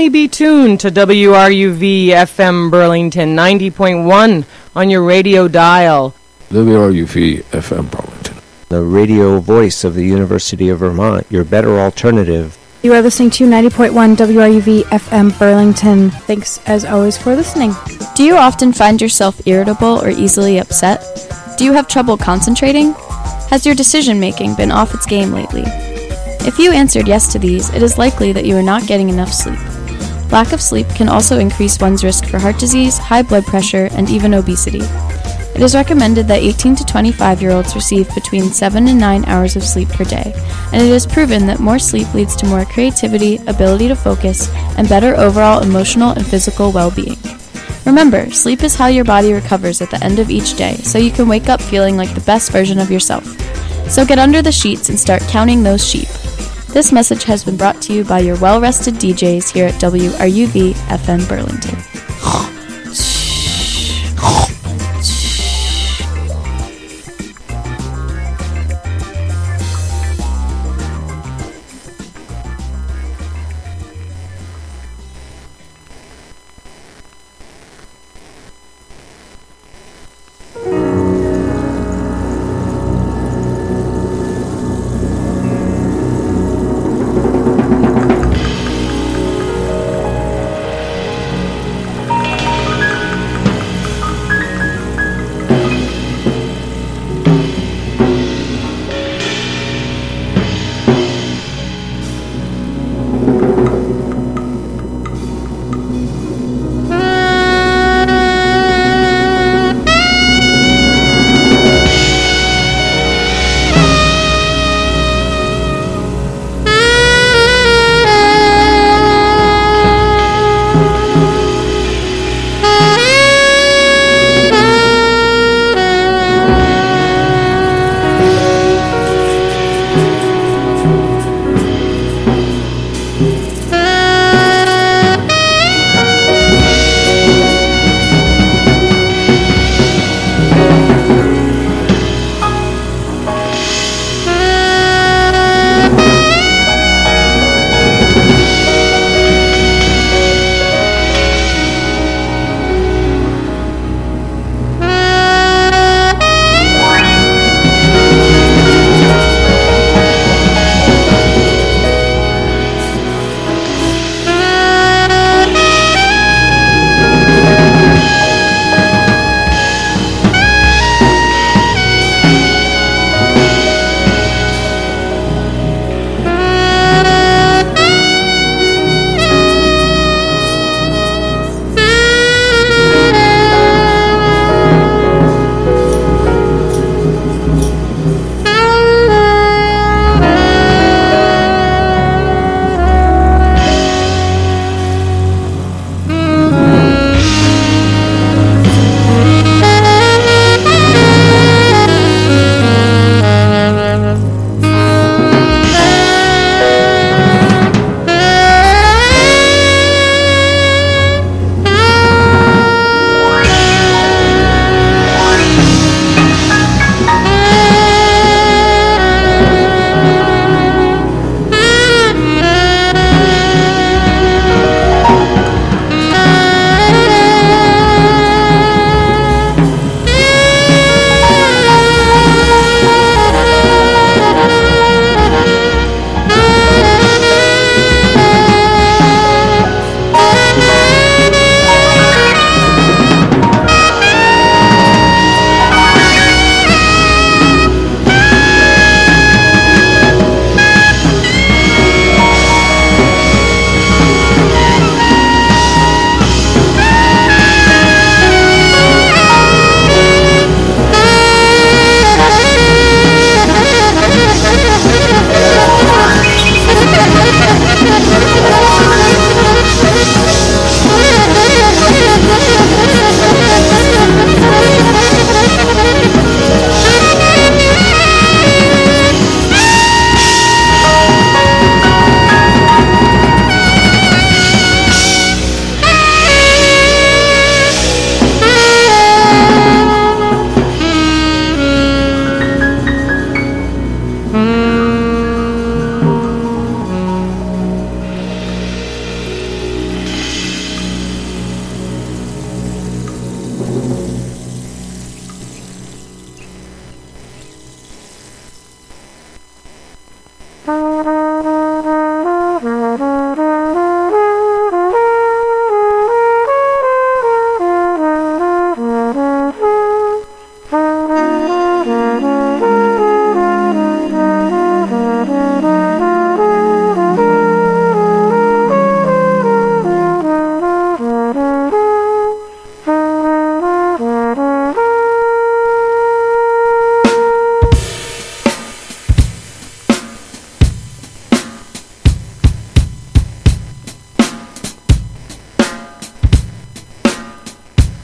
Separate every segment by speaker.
Speaker 1: may be tuned to WRUV FM Burlington 90.1 on your radio dial.
Speaker 2: WRUV FM Burlington,
Speaker 3: the radio voice of the University of Vermont, your better alternative.
Speaker 4: You are listening to 90.1 WRUV FM Burlington. Thanks, as always, for listening.
Speaker 5: Do you often find yourself irritable or easily upset? Do you have trouble concentrating? Has your decision-making been off its game lately? If you answered yes to these, it is likely that you are not getting enough sleep. Lack of sleep can also increase one's risk for heart disease, high blood pressure, and even obesity. It is recommended that 18 to 25-year-olds receive between 7 and 9 hours of sleep per day, and it is proven that more sleep leads to more creativity, ability to focus, and better overall emotional and physical well-being. Remember, sleep is how your body recovers at the end of each day, so you can wake up feeling like the best version of yourself. So get under the sheets and start counting those sheep. This message has been brought to you by your well-rested DJs here at WRUV FM Burlington.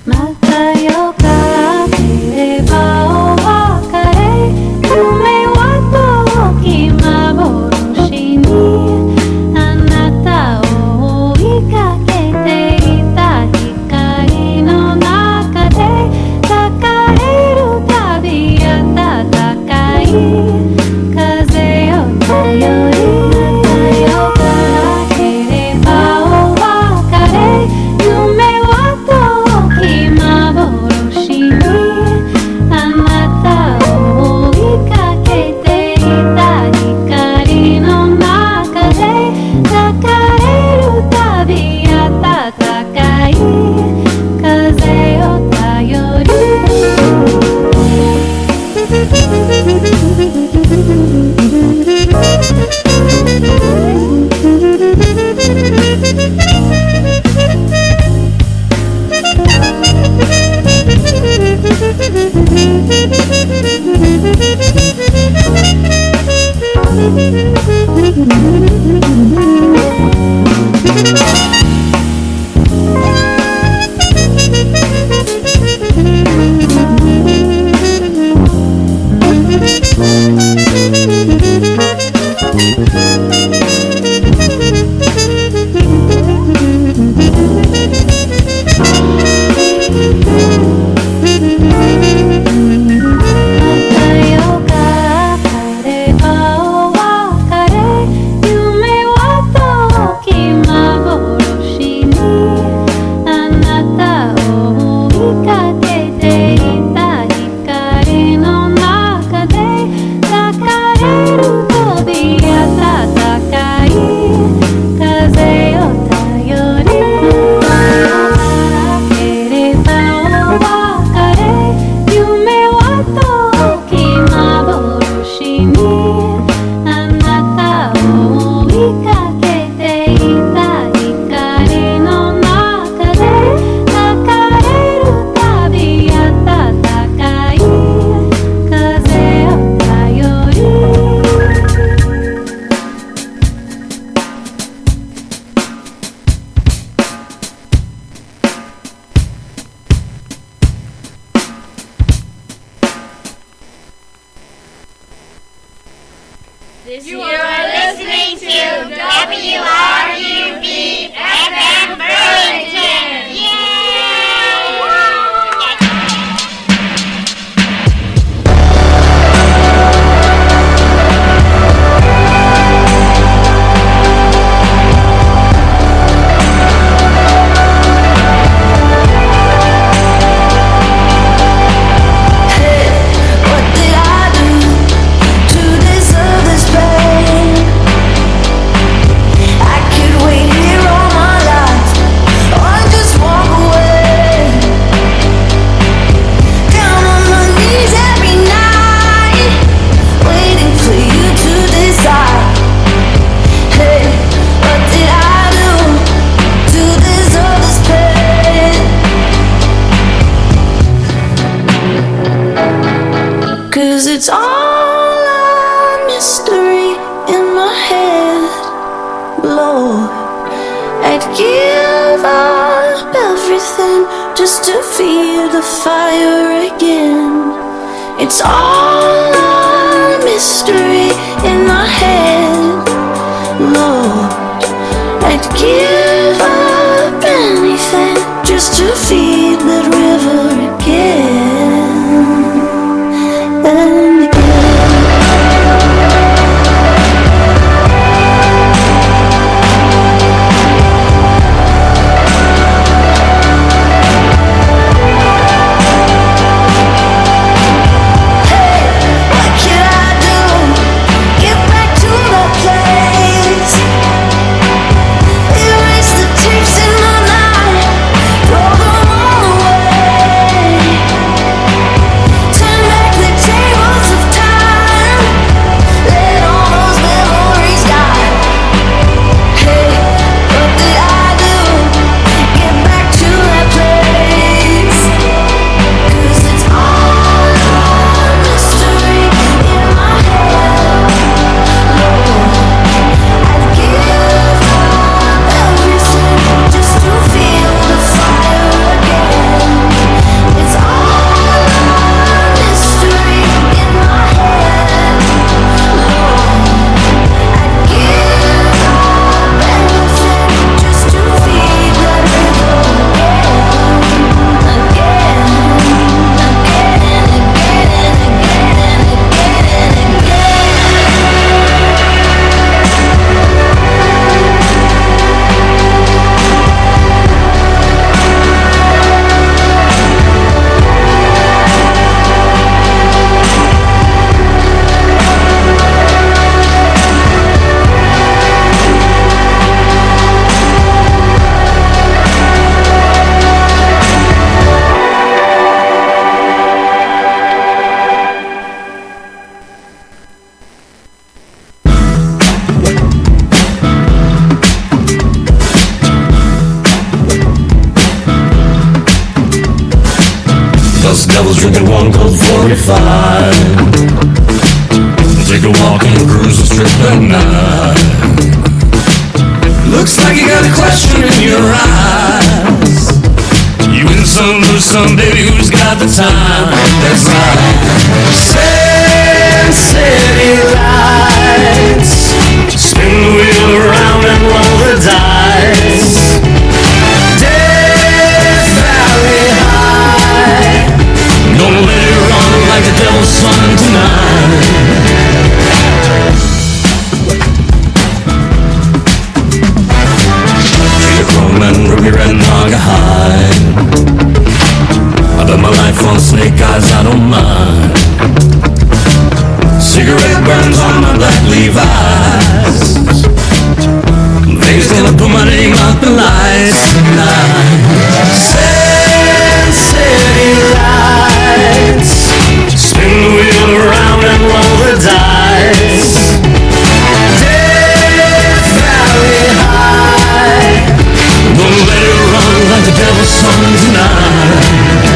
Speaker 6: You are listening to WRUB FM Burlington.
Speaker 7: It's all a mystery in my head, Lord. I'd give up everything just to feel the fire again. It's all a mystery in my head, Lord. I'd give up anything just to feel that river again. Erase the tapes in my mind, throw them
Speaker 8: us devils drinking one cold 45. Take a walk and cruise the strip at night. Looks like you got a question in your eyes. You win some, lose some, baby, who's got the time? That's right. Sin City lights, spin the wheel around and roll the dice. Death Valley High, gonna let it run like the devil's son tonight. And Ruby Red Naugahyde, I bet my life on snake eyes, I don't mind. Cigarette burns on my black Levi's. Vegas gonna put my name out the lights tonight. Sin City lights, spin the wheel around and roll the dice. Death Valley High, gonna let it run like the devil's son tonight.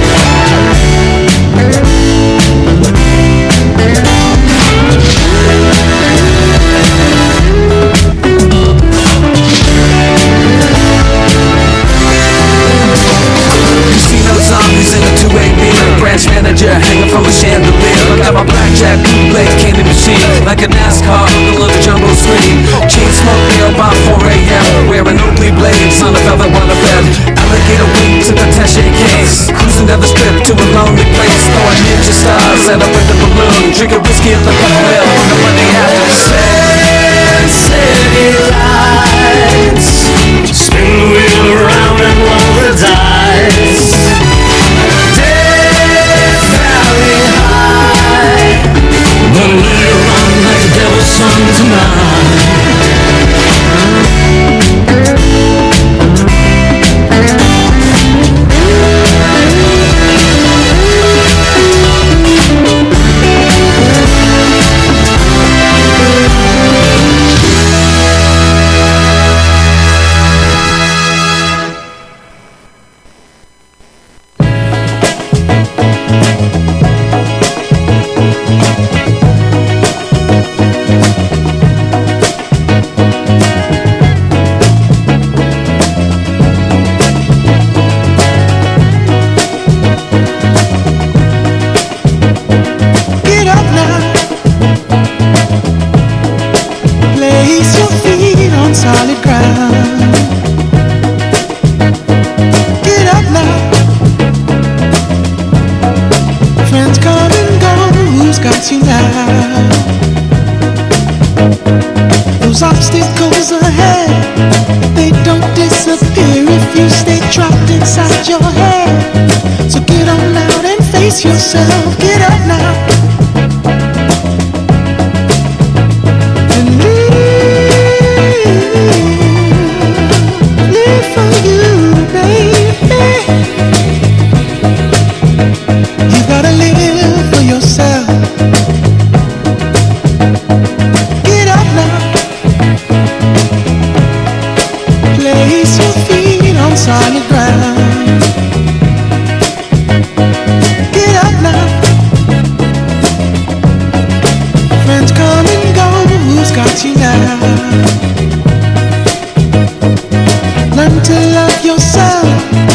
Speaker 8: Casino zombies in a 2-way beater, branch manager hanging from a chandelier. Got my blackjack bootleg candy machine, like a NASCAR on the little jumbo screen. Chain smoke meal by 4 a.m. Wearing Oakley blades on a velvet water bed. Alligator wings in a attaché case. Cruising down the strip to a lonely place. Throwing ninja stars at up with the balloon. Drinking whiskey at the Buffalo. The Monday after. Sin City lights, spin the wheel around and roll the dice. Death Valley High, gonna let it run like the devil's son tonight.
Speaker 9: Those obstacles ahead, they don't disappear if you stay trapped inside your head. So get on out and face yourself. Get up now and live for you, baby. You gotta live for yourself. Solid ground. Get up now. Friends come and go. Who's got you now? Learn to love yourself.